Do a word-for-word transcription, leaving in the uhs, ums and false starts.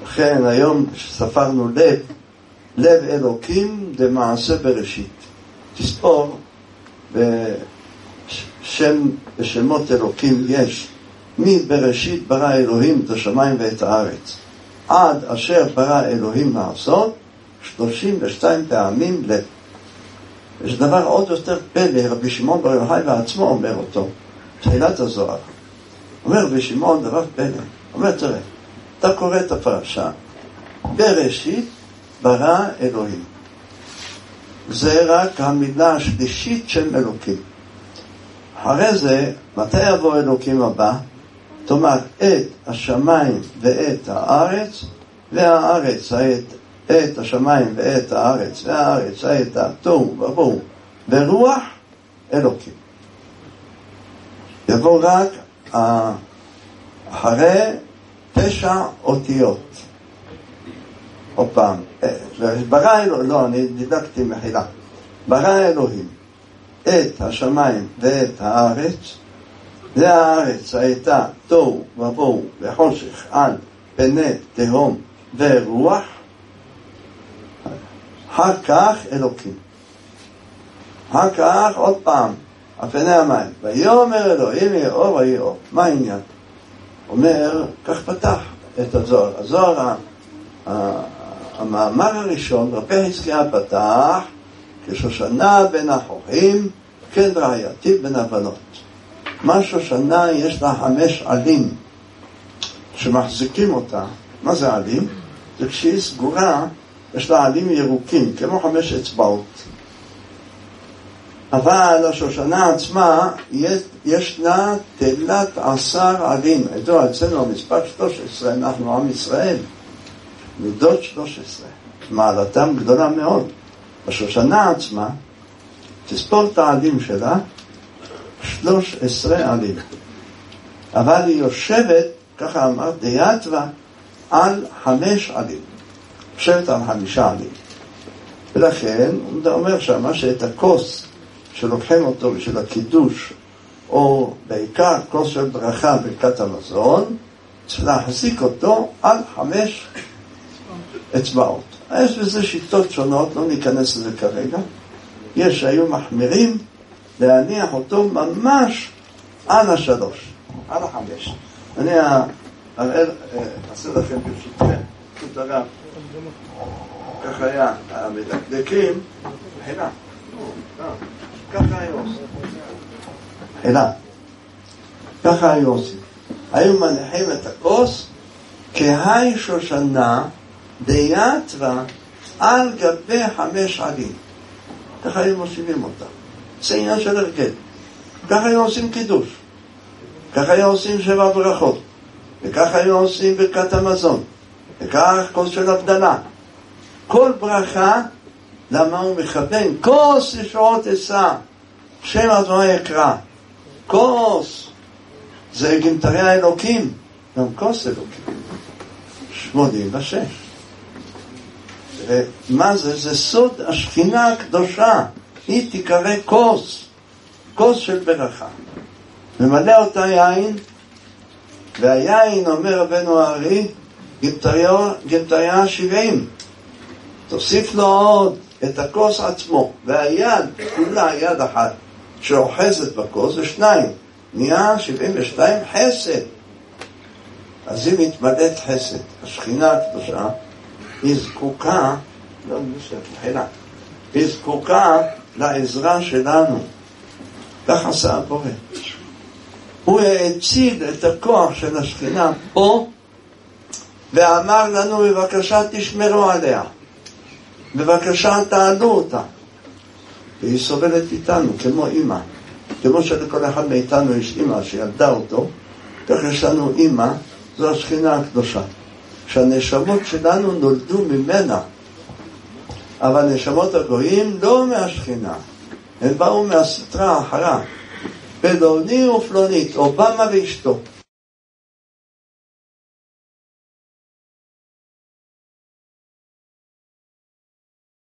לכן היום ספרנו לב, לב אלוקים דמעשה בראשית. תספור בשם, בשמות אלוקים יש מי בראשית ברא אלוהים את השמיים ואת הארץ עד אשר ברא אלוהים לעשות שלושים ושתיים פעמים לב. יש דבר עוד יותר פלא, רבי שמעון בר יוחאי בעצמו אומר אותו, תחילת הזוהר. אומר רבי שמעון דבר פלא, אומר תראה, אתה קורא את הפרשה, בראשית ברא אלוהים. זה רק המילה השלישית של אלוקים. אחרי זה, מתי יבוא אלוקים הבא? תאמר, את השמיים ואת הארץ, והארץ את, את השמיים ואת הארץ, והארץ את התוהו ובוהו, ורוח אלוקים. יבוא רק אחרי תשע אותיות. עוד פעם, ברא אלוהים, לא, אני דידקתי מחילה. ברא אלוהים את השמיים ואת הארץ, והארץ הייתה תוהו ובוהו וחושך על פני תהום ורוח, אחר כך אלוקים. אחר כך עוד פעם, על פני המים. ויאמר אלוהים יהיה אור ויהיה אור. מה העניין? אומר, כך פתח את הזוהר. הזוהר, המאמר הראשון, רבי חזקיה פתח, כשושנה בין החורים, כן רעייתי בין הבנות. מה שושנה יש לה חמש עלים שמחזיקים אותה. מה זה עלים? זה כשהיא סגורה, יש לה עלים ירוקים, כמו חמש אצבעות. אבל השושנה עצמה, יש, יש לה תלת עשר עלים. איתו אצלנו המספר שלוש עשרה, אנחנו עם ישראל. מידות שלוש עשרה. מעלתם גדולה מאוד. השושנה עצמה, תספור את העלים שלה, שלוש עשרה עלים. אבל היא יושבת, ככה אמר, דיאטווה, על חמש עלים. יושבת על חמישה עלים. ולכן, הוא אומר שמה שאת הכוס שלוקחים אותו בשביל הקידוש, או בעיקר כוס של ברכה ברכת המזון, צריך להחזיק אותו על חמש אצבעות. יש בזה שיטות שונות, לא ניכנס לזה כרגע. יש שהיו מחמירים להניח אותו ממש על השלוש, על החמש. אני אעשה לכם ברשותכם, פשוט הרב, כך היה המדקדקים, חילה, ככה היו עושים. חילה, ככה היו עושים. היו מניחים את הכוס כהי שושנה דיאטווה על גבי חמש עלים. ככה היו מושיבים אותה. זה עניין של הרגל. ככה היו עושים קידוש. ככה היו עושים שבע ברכות. וככה היו עושים ברכת המזון. וכך כוס של הבדלה. כל ברכה, למה הוא מכוון? כוס ישועות עשה. שם אדוני יקרא. כוס. זה גמטרי האלוקים. גם כוס אלוקים. שמונים ושש. מה זה? זה סוד השכינה הקדושה. היא תיקרא כוס. כוס של ברכה. ממלא אותה יין, והיין, אומר רבנו הארי, גמטריה שבעים. תוסיף לו עוד את הכוס עצמו, והיד, כולה יד אחת, שאוחזת בכוס, זה שניים. נהיה שבעים ושתיים חסד. אז היא מתמלאת חסד. השכינה הקדושה, היא זקוקה, לא נשאר, מחילה, היא זקוקה לעזרה שלנו. כך עשה הבורא. הוא הציל את הכוח של השכינה פה, ואמר לנו, בבקשה תשמרו עליה. בבקשה תעלו אותה. והיא סובלת איתנו, כמו אמא. כמו שלכל אחד מאיתנו יש אמא שילדה אותו, כך יש לנו אמא, זו השכינה הקדושה. שהנשמות שלנו נולדו ממנה, אבל נשמות הגויים לא מהשכינה, הם באו מהסטרה האחרה, פלוני ופלונית, אובמה ואשתו.